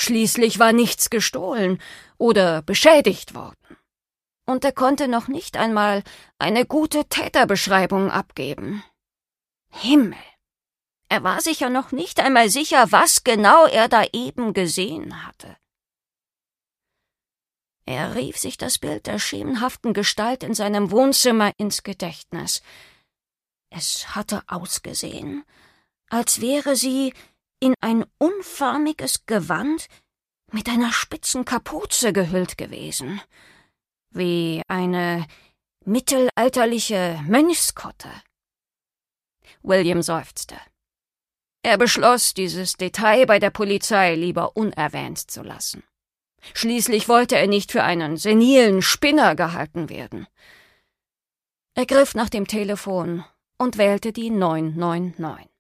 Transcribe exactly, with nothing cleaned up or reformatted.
Schließlich war nichts gestohlen oder beschädigt worden. Und er konnte noch nicht einmal eine gute Täterbeschreibung abgeben. Himmel! Er war sich ja noch nicht einmal sicher, was genau er da eben gesehen hatte. Er rief sich das Bild der schemenhaften Gestalt in seinem Wohnzimmer ins Gedächtnis. Es hatte ausgesehen, als wäre sie in ein unförmiges Gewand mit einer spitzen Kapuze gehüllt gewesen, wie eine mittelalterliche Mönchskutte. William seufzte. Er beschloss, dieses Detail bei der Polizei lieber unerwähnt zu lassen. Schließlich wollte er nicht für einen senilen Spinner gehalten werden. Er griff nach dem Telefon und wählte die neun neun neun.